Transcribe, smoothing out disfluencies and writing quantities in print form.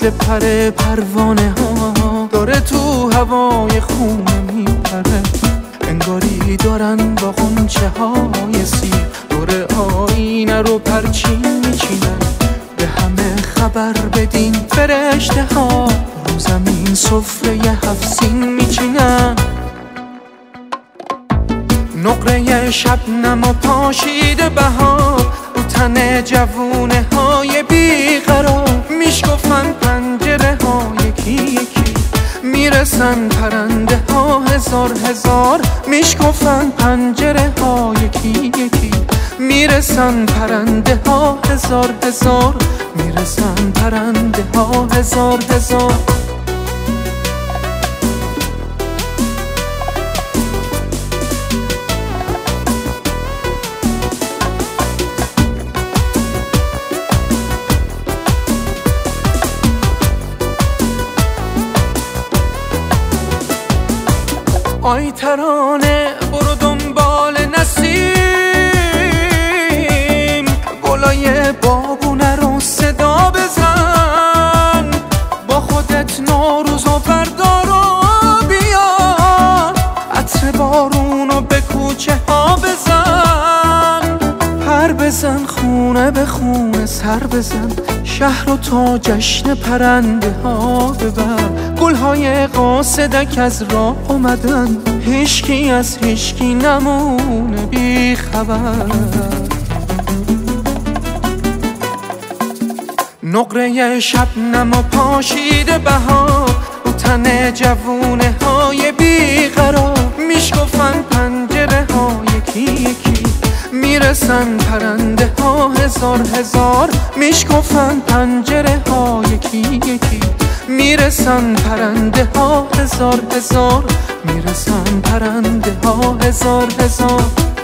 پر پروانه ها داره تو هوای خونه میپره، انگاری دارن با غنچه های سیر دور آینه رو پرچین میچینن. به همه خبر بدین فرشته ها رو زمین سفره 7 سین میچینن. نقره شبنم و پاشیده بهار رو تن جوونه های بیقرار، میشکفن پنجره ها یکی یکی، میرسن پرنده ها هزار هزار. میشکفن پنجره ها یکی یکی، میرسن پرنده ها هزار هزار، میرسن پرنده ها هزار هزار. آی ترانه برو دنبال نسیم، گلای بابونه رو صدا بزن، با خودت نوروز و بردار و بیا، عطر بارونو به کوچه ها بزن، پر بزن خونه به خونه سر بزن، شهر رو تا جشن پرنده ها ببر. گلهای قاصدک از راه اومدن، هیچکی از هیچکی نمونه بی خبر. نقره شبنم و پاشیده بهار رو تن جوونه های بیقرار، میشکفن پنجره ها یکی یکی، میرسن پرنده ها هزار هزار. میشکفن پنجره ها یکی یکی، میرسن پرنده ها هزار هزار، میرسن پرنده ها هزار هزار.